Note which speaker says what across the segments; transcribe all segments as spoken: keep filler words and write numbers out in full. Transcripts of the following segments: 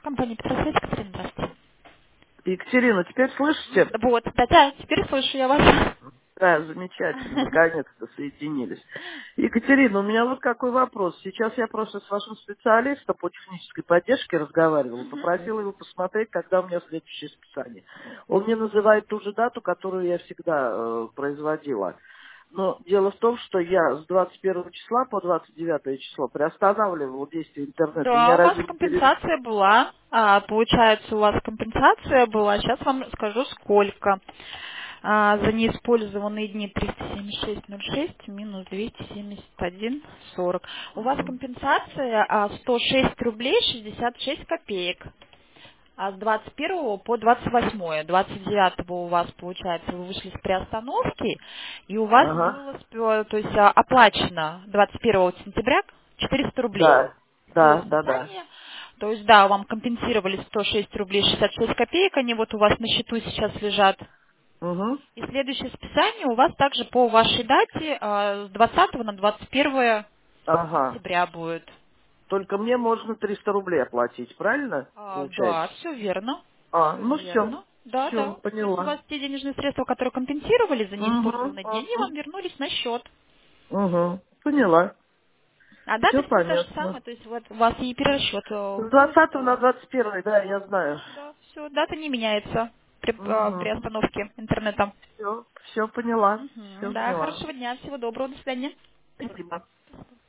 Speaker 1: Компания Петросвет, Екатерина, здравствуйте.
Speaker 2: Екатерина, теперь слышите?
Speaker 1: Вот, да, да, теперь слышу я вас.
Speaker 2: Да, замечательно, наконец-то соединились. Екатерина, у меня вот какой вопрос. Сейчас я просто с вашим специалистом по технической поддержке разговаривала,
Speaker 1: Мгм.
Speaker 2: попросила его посмотреть, когда у меня следующее списание. Он мне называет ту же дату, которую я всегда э, производила. Но дело в том, что я с двадцать первого числа по двадцать девятое число приостанавливала действие интернета.
Speaker 1: Да,
Speaker 2: Меня
Speaker 1: у вас
Speaker 2: разве не перед...
Speaker 1: компенсация была. А, получается, у вас компенсация была. Сейчас вам скажу, сколько. А, за неиспользованные дни триста семьдесят шесть ноль шесть минус двести семьдесят один сорок. У вас компенсация а, сто шесть рублей шестьдесят шесть копеек. А с двадцать первого по двадцать восьмое, двадцать девятого у вас, получается, вы вышли с приостановки, и у вас
Speaker 2: Ага,
Speaker 1: было, спе- то есть а, оплачено двадцать первого сентября четыреста рублей.
Speaker 2: да,
Speaker 1: Было
Speaker 2: да, да, да.
Speaker 1: списание, то есть, да, вам компенсировали сто шесть рублей шестьдесят шесть копеек, они вот у вас на счету сейчас лежат.
Speaker 2: Угу.
Speaker 1: И следующее списание у вас также по вашей дате а, с двадцатого на двадцать первое
Speaker 2: Ага.
Speaker 1: сентября будет.
Speaker 2: Только мне можно триста рублей оплатить, правильно?
Speaker 1: А,
Speaker 2: Получается.
Speaker 1: да, все верно.
Speaker 2: А,
Speaker 1: Все
Speaker 2: ну все.
Speaker 1: верно. Да,
Speaker 2: Все,
Speaker 1: да. То есть у
Speaker 2: поняла.
Speaker 1: вас те денежные средства, которые компенсировали за
Speaker 2: Угу,
Speaker 1: неиспользованные дни, они
Speaker 2: угу,
Speaker 1: вам вернулись на счет.
Speaker 2: угу. Поняла.
Speaker 1: А
Speaker 2: Все
Speaker 1: дата все та же
Speaker 2: понятно.
Speaker 1: самая, то есть вот у вас и перерасчет э,
Speaker 2: С
Speaker 1: будет.
Speaker 2: двадцатого на
Speaker 1: э,
Speaker 2: двадцать первое, да, я знаю.
Speaker 1: Да, да, все, дата не меняется при, э, при
Speaker 2: Угу.
Speaker 1: остановке интернета.
Speaker 2: Все, все поняла.
Speaker 1: Мгм.
Speaker 2: Все
Speaker 1: Да,
Speaker 2: поняла.
Speaker 1: хорошего дня, всего доброго, до свидания.
Speaker 2: Спасибо.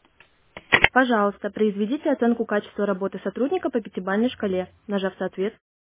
Speaker 3: Пожалуйста, произведите оценку качества работы сотрудника по пятибалльной шкале, нажав соответствие.